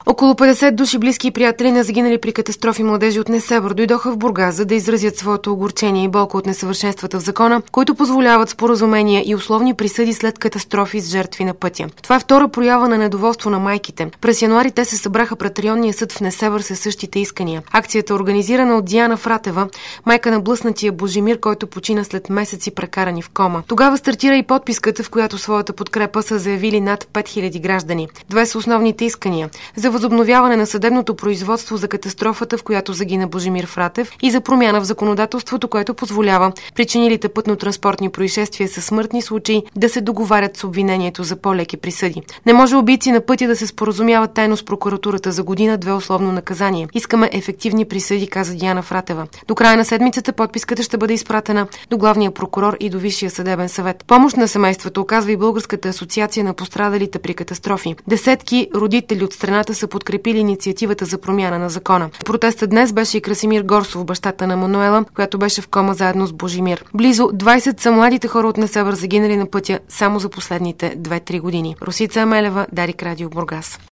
Около 50 души близки и приятели на загинали при катастрофи младежи от Несебър дойдоха в Бургас, за да изразят своето огорчение и болка от несъвършенствата в закона, които позволяват споразумения и условни присъди след катастрофи с жертви на пътя. Това е втора проява на недоволство на майките. През януари те се събраха пред районния съд в Несебър със същите искания. Акцията е организирана от Диана Фратева, майка на блъснатия Божимир, който почина след месеци прекарани в кома. Тогава стартира и подписката, в която своята подкрепа са заявили над 5000 граждани. Две са основните искания: за възобновяване на съдебното производство за катастрофата, в която загина Божимир Фратев, и за промяна в законодателството, което позволява причинилите пътно-транспортни происшествия със смъртни случаи да се договарят с обвинението за по-леки присъди. Не може убийци на пътя да се споразумяват тайно с прокуратурата за година-две условно наказание. Искаме ефективни присъди, каза Диана Фратева. До края на седмицата подписката ще бъде изпратена до главния прокурор и до Висшия съдебен съвет. Помощ на семейството оказва и Българската асоциация на пострадалите при катастрофи. Десетки родители от страната са подкрепили инициативата за промяна на закона. Протестът днес беше и Красимир Горсов, бащата на Мануела, която беше в кома заедно с Божимир. Близо 20 са младите хора от Несебър загинали на пътя само за последните 2-3 години. Росица Амелева, Дарик Радио, Бургас.